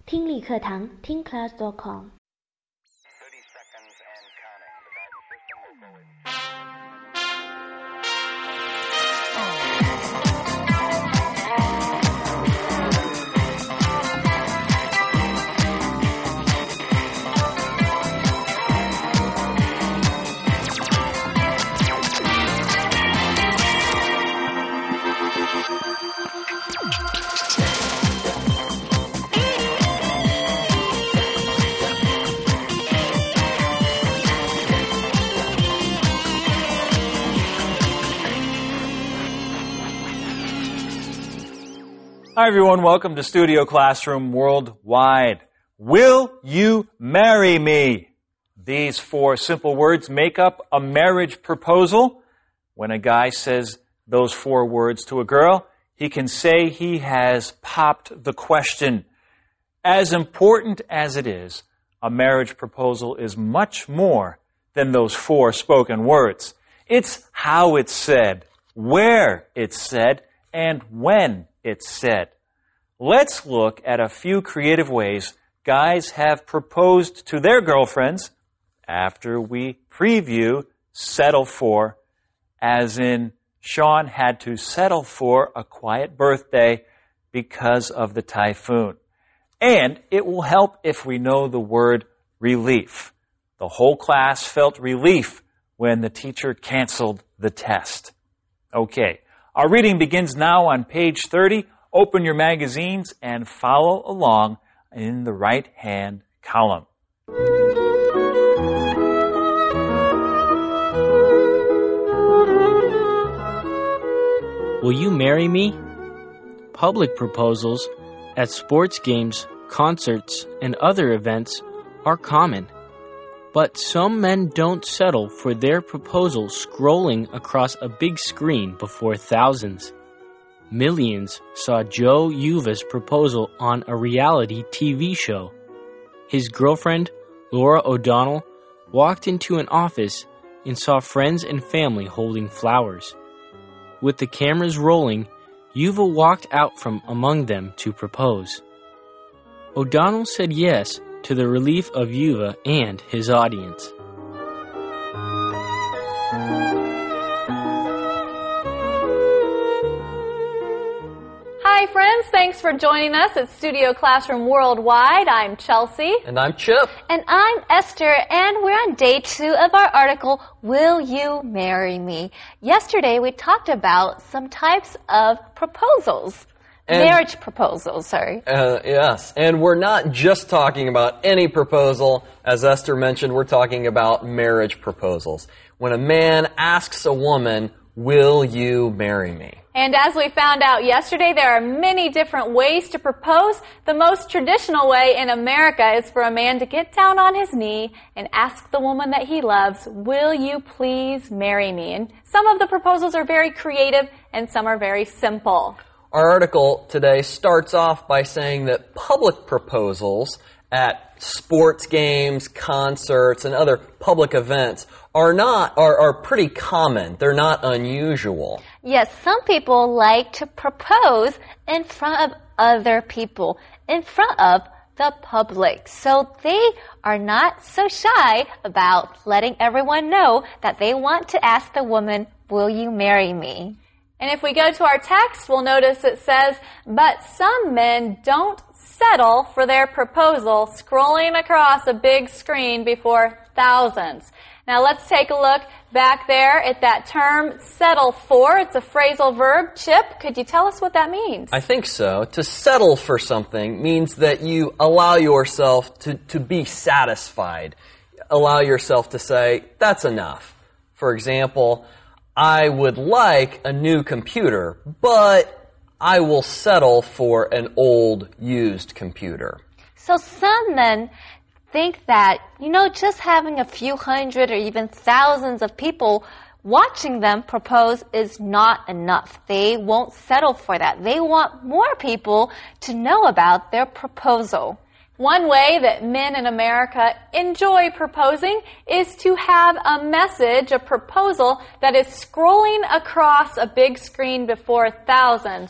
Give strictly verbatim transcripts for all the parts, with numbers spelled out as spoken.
听力课堂听 class dot com。 Hi everyone, welcome to Studio Classroom Worldwide. Will you marry me? These four simple words make up a marriage proposal. When a guy says those four words to a girl, he can say he has popped the question. As important as it is, a marriage proposal is much more than those four spoken words. It's how it's said, where it's said, and when it's said. Let's look at a few creative ways guys have proposed to their girlfriends after we preview settle for, as in Sean had to settle for a quiet birthday because of the typhoon. And it will help if we know the word relief. The whole class felt relief when the teacher canceled the test. Okay, our reading begins now on page thirty. Open your magazines and follow along in the right-hand column. Will you marry me? Public proposals at sports games, concerts, and other events are common. But some men don't settle for their proposal scrolling across a big screen before thousands. Millions saw Joe Uva's proposal on a reality T V show. His girlfriend, Laura O'Donnell, walked into an office and saw friends and family holding flowers. With the cameras rolling, Uva walked out from among them to propose. O'Donnell said yes to the relief of Uva and his audience. Hi friends, thanks for joining us at Studio Classroom Worldwide. I'm Chelsea. And I'm Chip. And I'm Esther, and we're on day two of our article, Will You Marry Me? Yesterday we talked about some types of proposals. And, marriage proposals, sorry. Uh, yes, and we're not just talking about any proposal. As Esther mentioned, we're talking about marriage proposals. When a man asks a woman, will you marry me? And as we found out yesterday, there are many different ways to propose. The most traditional way in America is for a man to get down on his knee and ask the woman that he loves, will you please marry me? And some of the proposals are very creative and some are very simple. Our article today starts off by saying that public proposals at sports games, concerts, and other public events are not are, are pretty common. They're not unusual. Yes, some people like to propose in front of other people, in front of the public. So they are not so shy about letting everyone know that they want to ask the woman, will you marry me? And if we go to our text, we'll notice it says, but some men don't settle for their proposal scrolling across a big screen before thousands. Now let's take a look back there at that term, settle for. It's a phrasal verb. Chip, could you tell us what that means? I think so. To settle for something means that you allow yourself to, to be satisfied. Allow yourself to say, that's enough. For example, I would like a new computer, but I will settle for an old, used computer. So some men think that, you know, just having a few hundred or even thousands of people watching them propose is not enough. They won't settle for that. They want more people to know about their proposal. One way that men in America enjoy proposing is to have a message, a proposal, that is scrolling across a big screen before thousands.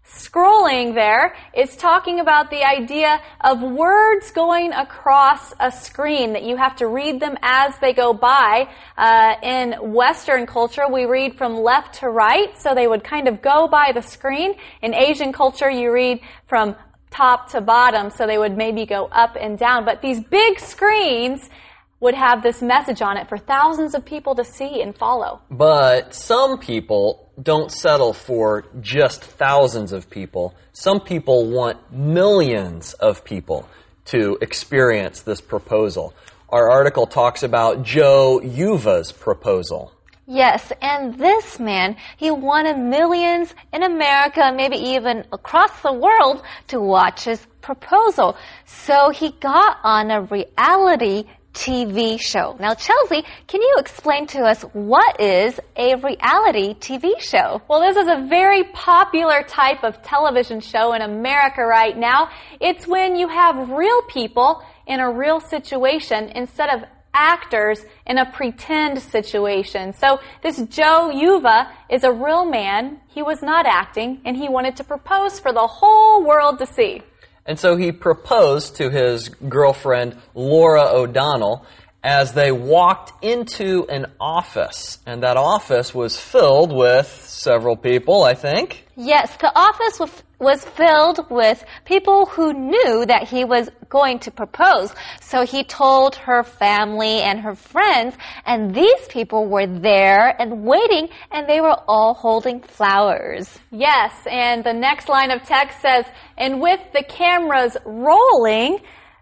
Scrolling there is talking about the idea of words going across a screen, that you have to read them as they go by. Uh, in Western culture, we read from left to right, so they would kind of go by the screen. In Asian culture, you read from top to bottom, so they would maybe go up and down. But these big screens would have this message on it for thousands of people to see and follow. But some people don't settle for just thousands of people. Some people want millions of people to experience this proposal. Our article talks about Joe Yuva's proposal. Yes, and this man, he wanted millions in America, maybe even across the world, to watch his proposal. So he got on a reality T V show. Now, Chelsea, can you explain to us what is a reality T V show? Well, this is a very popular type of television show in America right now. It's when you have real people in a real situation instead of actors in a pretend situation. So this Joe Yuva is a real man. He was not acting, and he wanted to propose for the whole world to see. And so he proposed to his girlfriend, Laura O'Donnell, as they walked into an office. And that office was filled with several people, I think. Yes, the office was, was filled with people who knew that he was going to propose. So he told her family and her friends, and these people were there and waiting, and they were all holding flowers. Yes, and the next line of text says, and with the cameras rolling,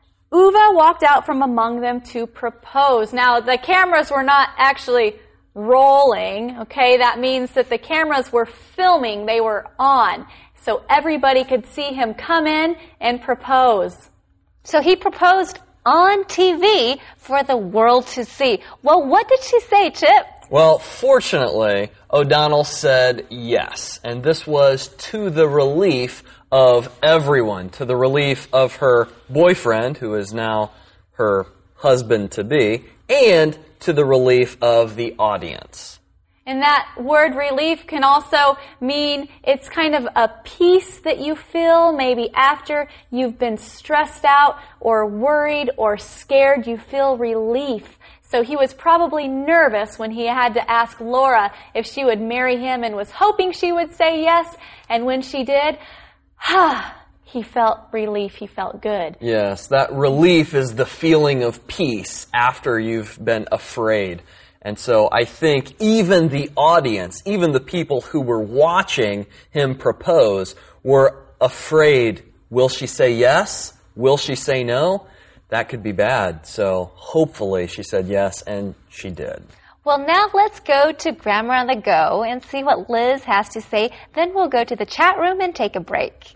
Uva walked out from among them to propose. Now, the cameras were not actually rolling, okay? That means that the cameras were filming. They were on. So everybody could see him come in and propose. So he proposed on T V for the world to see. Well, what did she say, Chip? Well, fortunately, O'Donnell said yes. And this was to the relief of everyone, to the relief of her boyfriend, who is now her husband-to-be, and to the relief of the audience. And that word relief can also mean it's kind of a peace that you feel maybe after you've been stressed out or worried or scared. You feel relief. So he was probably nervous when he had to ask Laura if she would marry him and was hoping she would say yes. And when she did, ah, he felt relief. He felt good. Yes, that relief is the feeling of peace after you've been afraid. And so I think even the audience, even the people who were watching him propose, were afraid. Will she say yes? Will she say no? That could be bad. So hopefully she said yes, and she did. Well, now let's go to Grammar on the Go and see what Liz has to say. Then we'll go to the chat room and take a break.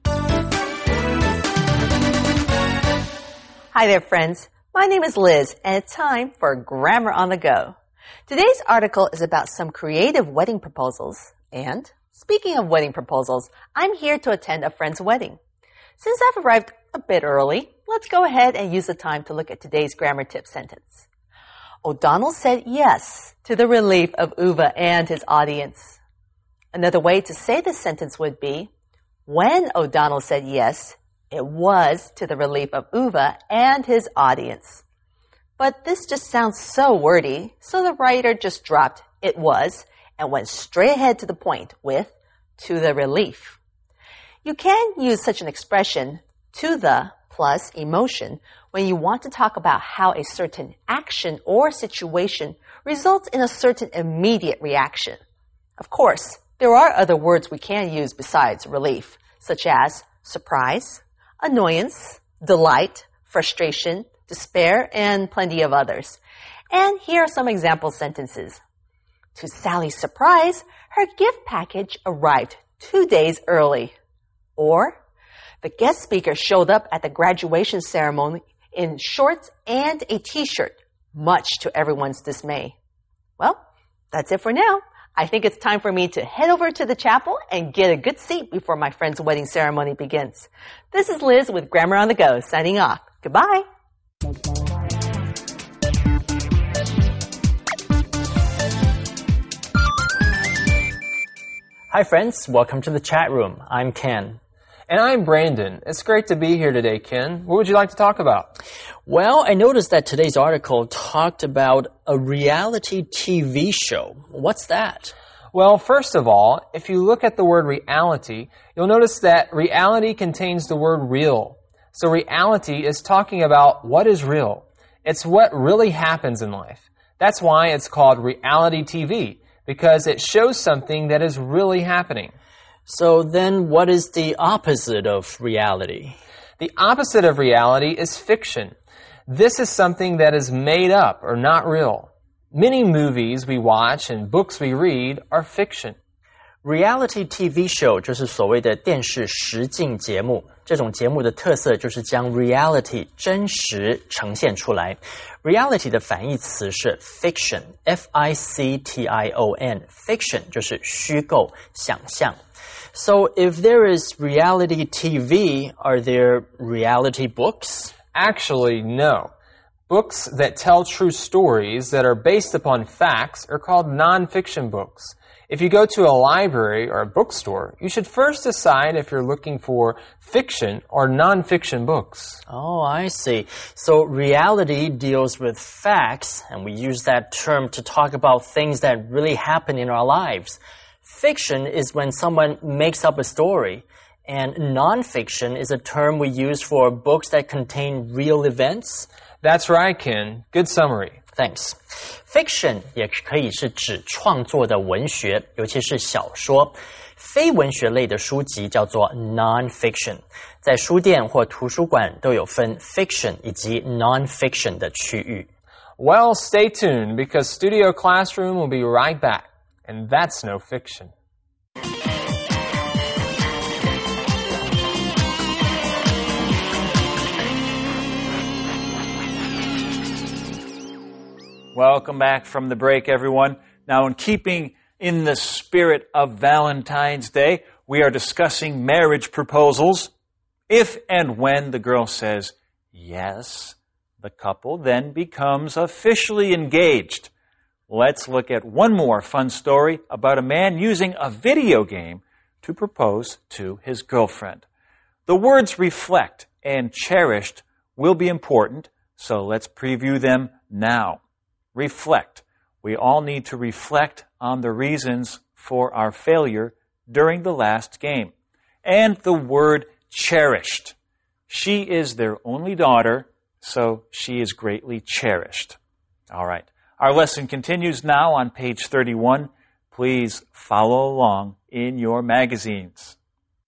Hi there, friends. My name is Liz, and it's time for Grammar on the Go. Today's article is about some creative wedding proposals. And, speaking of wedding proposals, I'm here to attend a friend's wedding. Since I've arrived a bit early, let's go ahead and use the time to look at today's grammar tip sentence. O'Donnell said yes to the relief of Uva and his audience. Another way to say this sentence would be, when O'Donnell said yes, it was to the relief of Uva and his audience. But this just sounds so wordy, so the writer just dropped it was and went straight ahead to the point with to the relief. You can use such an expression, to the plus emotion, when you want to talk about how a certain action or situation results in a certain immediate reaction. Of course, there are other words we can use besides relief, such as surprise, annoyance, delight, frustration, despair, and plenty of others. And here are some example sentences. To Sally's surprise, her gift package arrived two days early. Or, the guest speaker showed up at the graduation ceremony in shorts and a t-shirt, much to everyone's dismay. Well, that's it for now. I think it's time for me to head over to the chapel and get a good seat before my friend's wedding ceremony begins. This is Liz with Grammar on the Go, signing off. Goodbye. Hi friends, welcome to the chat room. I'm Ken. And I'm Brandon. It's great to be here today, Ken. What would you like to talk about? Well, I noticed that today's article talked about a reality T V show. What's that? Well, first of all, if you look at the word reality, you'll notice that reality contains the word real. So reality is talking about what is real. It's what really happens in life. That's why it's called reality T V, because it shows something that is really happening. So then what is the opposite of reality? The opposite of reality is fiction. This is something that is made up or not real. Many movies we watch and books we read are fiction. Reality T V show 就是所谓的电视实境节目，这种节目的特色就是将 reality 真实呈现出来。reality 的反义词是 fiction, F I C T I O N, fiction 就是虚构、想象。So if there is reality T V, are there reality books? Actually, no. Books that tell true stories that are based upon facts are called non-fiction books. If you go to a library or a bookstore, you should first decide if you're looking for fiction or non-fiction books. Oh, I see. So reality deals with facts, and we use that term to talk about things that really happen in our lives. Fiction is when someone makes up a story, and non-fiction is a term we use for books that contain real events. That's right, Ken. Good summary. Thanks. Fiction 也可以是指创作的文学，尤其是小说。非文学类的书籍叫做 non-fiction。在书店或图书馆都有分 fiction 以及 non-fiction 的区域。 Well, stay tuned because Studio Classroom will be right back. And that's no fiction. Welcome back from the break, everyone. Now, in keeping in the spirit of Valentine's Day, we are discussing marriage proposals. If and when the girl says yes, the couple then becomes officially engaged. Let's look at one more fun story about a man using a video game to propose to his girlfriend. The words reflect and cherished will be important, so let's preview them now. Reflect. We all need to reflect on the reasons for our failure during the last game. And the word cherished. She is their only daughter, so she is greatly cherished. All right. Our lesson continues now on page thirty-one. Please follow along in your magazines.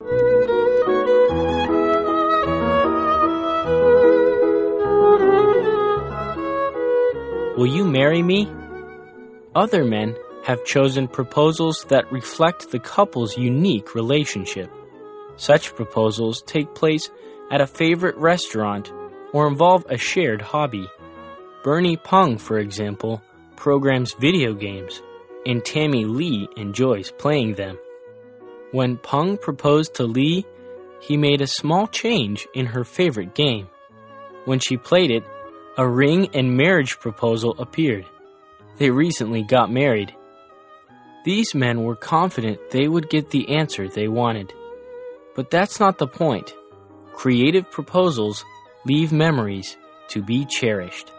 Will you marry me? Other men have chosen proposals that reflect the couple's unique relationship. Such proposals take place at a favorite restaurant or involve a shared hobby. Bernie Peng, for example, programs video games, and Tammy Lee enjoys playing them. When Peng proposed to Lee, he made a small change in her favorite game. When she played it, a ring and marriage proposal appeared. They recently got married. These men were confident they would get the answer they wanted. But that's not the point. Creative proposals leave memories to be cherished.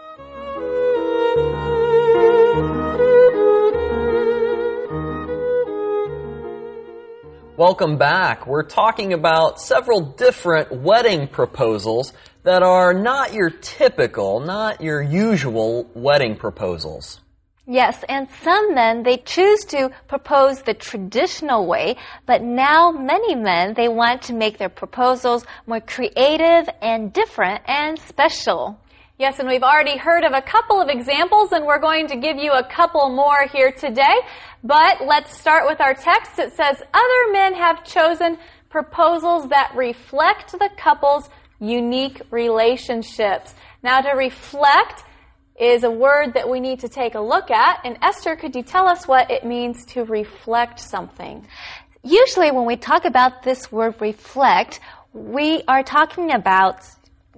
Welcome back. We're talking about several different wedding proposals that are not your typical, not your usual wedding proposals. Yes, and some men, they choose to propose the traditional way, but now many men, they want to make their proposals more creative and different and special. Yes, and we've already heard of a couple of examples, and we're going to give you a couple more here today. But let's start with our text. It says, other men have chosen proposals that reflect the couple's unique relationships. Now, to reflect is a word that we need to take a look at. And Esther, could you tell us what it means to reflect something? Usually when we talk about this word reflect, we are talking about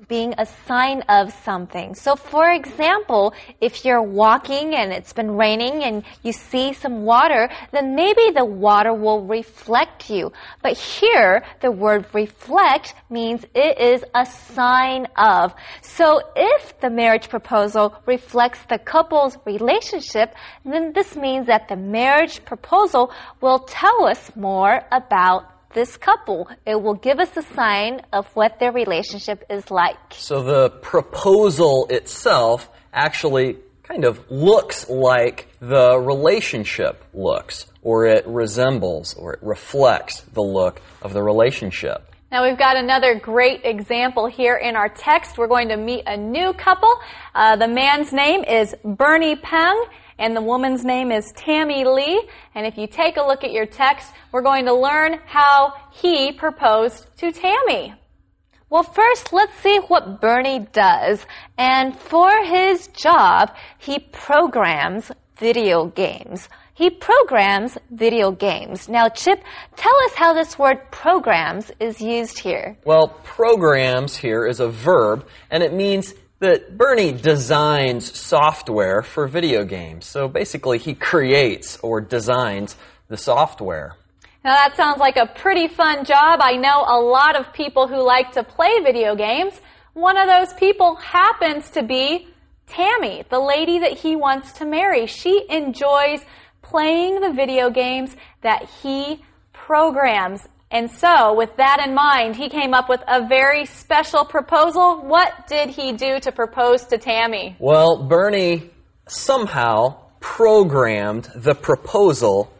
being a sign of something. So for example, if you're walking and it's been raining and you see some water, then maybe the water will reflect you. But here, the word reflect means it is a sign of. So if the marriage proposal reflects the couple's relationship, then this means that the marriage proposal will tell us more about this couple. It will give us a sign of what their relationship is like. So the proposal itself actually kind of looks like the relationship looks, or it resembles, or it reflects the look of the relationship. Now we've got another great example here in our text. We're going to meet a new couple. Uh, the man's name is Bernie Peng, and the woman's name is Tammy Lee. And if you take a look at your text, we're going to learn how he proposed to Tammy. Well, first, let's see what Bernie does. And for his job, he programs video games. He programs video games. Now, Chip, tell us how this word programs is used here. Well, programs here is a verb, and it means that Bernie designs software for video games. So basically, he creates or designs the software. Now that sounds like a pretty fun job. I know a lot of people who like to play video games. One of those people happens to be Tammy, the lady that he wants to marry. She enjoys playing the video games that he programs. And so, with that in mind, he came up with a very special proposal. What did he do to propose to Tammy? Well, Bernie somehow programmed the proposal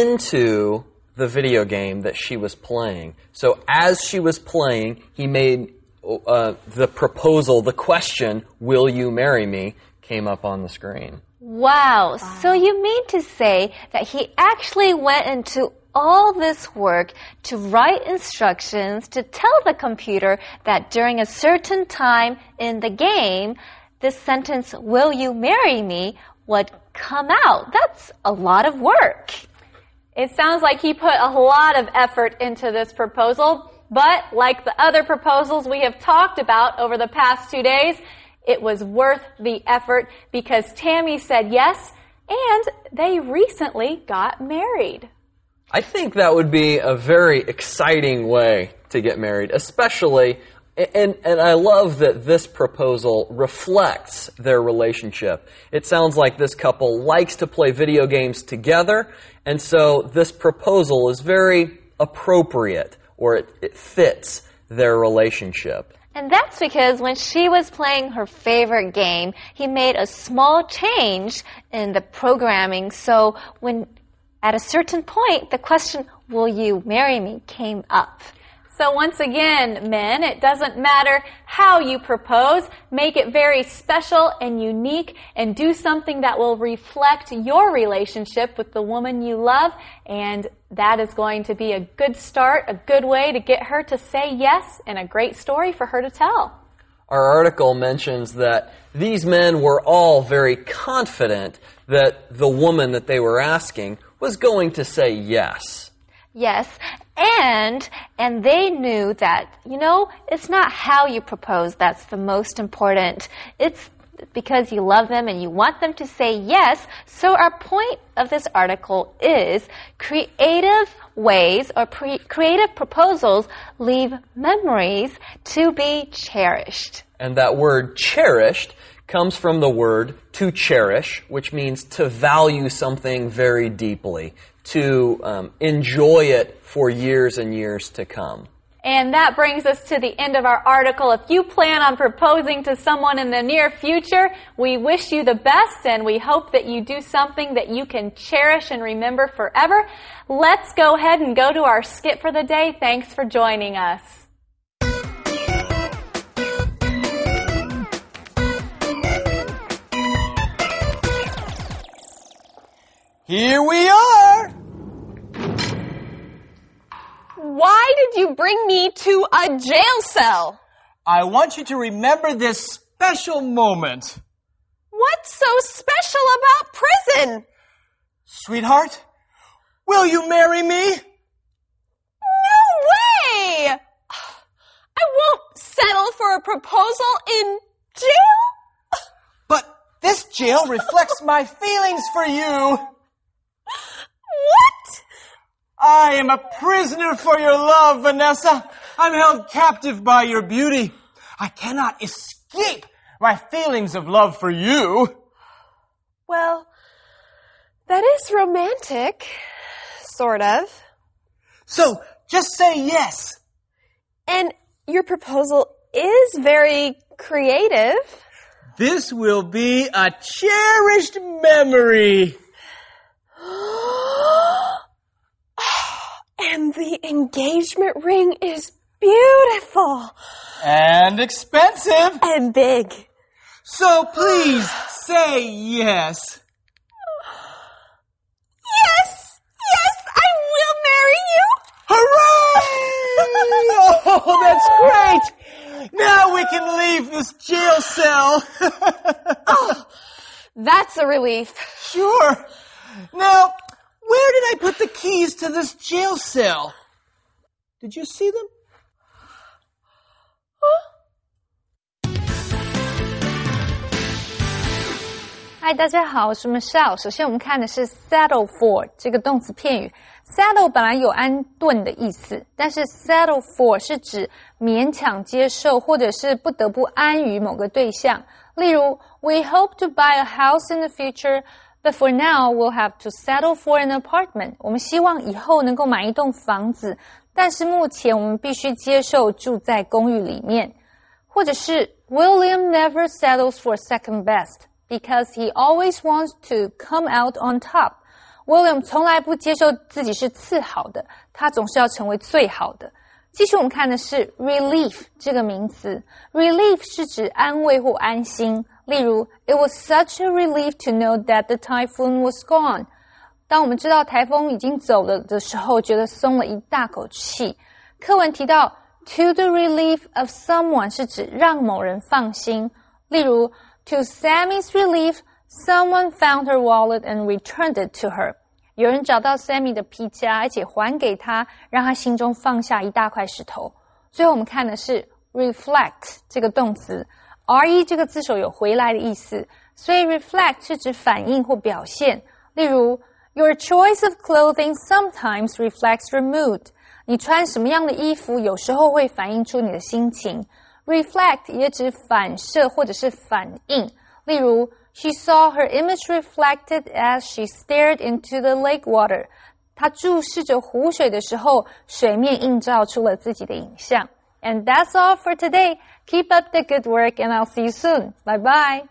into the video game that she was playing. So as she was playing, he made uh, the proposal, the question, "Will you marry me?" came up on the screen. Wow. wow. So you mean to say that he actually went into all this work to write instructions to tell the computer that during a certain time in the game, this sentence, "Will you marry me?" would come out. That's a lot of work. It sounds like he put a lot of effort into this proposal, but like the other proposals we have talked about over the past two days, it was worth the effort because Tammy said yes, and they recently got married. I think that would be a very exciting way to get married, especially, and, and I love that this proposal reflects their relationship. It sounds like this couple likes to play video games together, and so this proposal is very appropriate, or it, it fits their relationship. And that's because when she was playing her favorite game, he made a small change in the programming. So when at a certain point, the question, "Will you marry me?" came up. So once again, men, it doesn't matter how you propose. Make it very special and unique and do something that will reflect your relationship with the woman you love. And that is going to be a good start, a good way to get her to say yes, and a great story for her to tell. Our article mentions that these men were all very confident that the woman that they were asking was going to say yes. Yes, and and they knew that, you know, it's not how you propose that's the most important. It's because you love them and you want them to say yes. So our point of this article is creative ways or pre- creative proposals leave memories to be cherished. And that word cherished comes from the word to cherish, which means to value something very deeply, to um, enjoy it for years and years to come. And that brings us to the end of our article. If you plan on proposing to someone in the near future, we wish you the best, and we hope that you do something that you can cherish and remember forever. Let's go ahead and go to our skit for the day. Thanks for joining us. Here we are! Why did you bring me to a jail cell? I want you to remember this special moment. What's so special about prison? Sweetheart, will you marry me? No way! I won't settle for a proposal in jail. But this jail reflects my feelings for you. What? I am a prisoner for your love, Vanessa. I'm held captive by your beauty. I cannot escape my feelings of love for you. Well, that is romantic. Sort of. So, just say yes. And your proposal is very creative. This will be a cherished memory. And the engagement ring is beautiful. And expensive. And big. So please say yes. Yes! Yes, I will marry you! Hooray! Oh, that's great! Now we can leave this jail cell. Oh, that's a relief. Sure. Now, where did I put the keys to this jail cell? Did you see them? Huh? 嗨，大家好，我是 Michelle。首先我们看的是 settle for 这个动词片语。settle 本来有安顿的意思，但是 settle for 是指勉强接受或者是不得不安于某个对象。例如 We hope to buy a house in the future, but for now we'll have to settle for an apartment. 我们希望以后能够买一栋房子，但是目前我们必须接受住在公寓里面。或者是 William never settles for second best.Because he always wants to come out on top. William 从来不接受自己是次好的，他总是要成为最好的。继续我们看的是 relief 这个名词。relief 是指安慰或安心。例如 It was such a relief to know that the typhoon was gone. 当我们知道台风已经走了的时候，觉得松了一大口气。课文提到 to the relief of someone 是指让某人放心。例如To Sammy's relief, someone found her wallet and returned it to her. 有人找到 Sammy 的皮夹，而且还给她，让她心中放下一大块石头。最后我们看的是 reflect 这个动词 ，re 这个字首有回来的意思，所以 reflect 是指反应或表现。例如 Your choice of clothing sometimes reflects your mood. 你穿什么样的衣服，有时候会反映出你的心情。Reflect 也指反射或者是反应。例如 She saw her image reflected as she stared into the lake water. 她注视着湖水的时候，水面映照出了自己的影像。And that's all for today. Keep up the good work and I'll see you soon. Bye bye.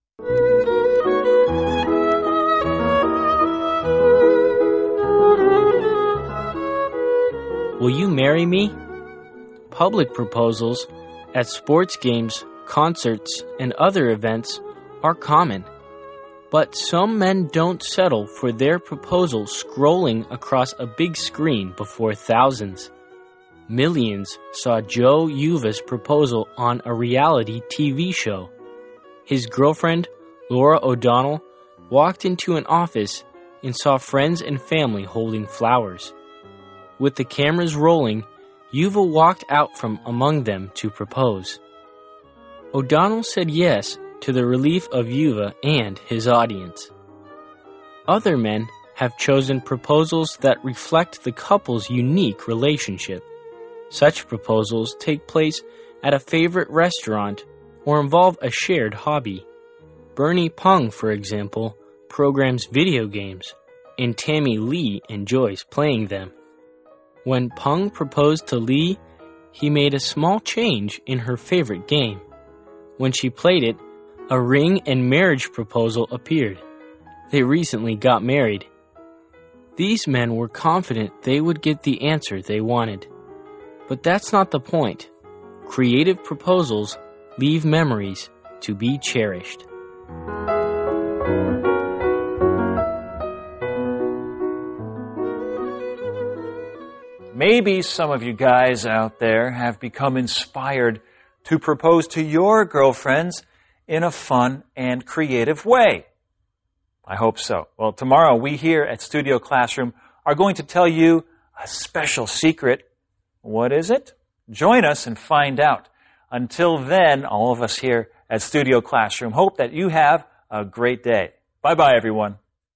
Will you marry me? Public proposals at sports games, concerts, and other events are common. But some men don't settle for their proposal scrolling across a big screen before thousands. Millions saw Joe Yuva's proposal on a reality T V show. His girlfriend, Laura O'Donnell, walked into an office and saw friends and family holding flowers. With the cameras rolling, Yuva walked out from among them to propose. O'Donnell said yes to the relief of Yuva and his audience. Other men have chosen proposals that reflect the couple's unique relationship. Such proposals take place at a favorite restaurant or involve a shared hobby. Bernie Pung, for example, programs video games, and Tammy Lee enjoys playing them. When Pung proposed to Lee, he made a small change in her favorite game. When she played it, a ring and marriage proposal appeared. They recently got married. These men were confident they would get the answer they wanted. But that's not the point. Creative proposals leave memories to be cherished. Maybe some of you guys out there have become inspired to propose to your girlfriends in a fun and creative way. I hope so. Well, tomorrow we here at Studio Classroom are going to tell you a special secret. What is it? Join us and find out. Until then, all of us here at Studio Classroom hope that you have a great day. Bye-bye, everyone.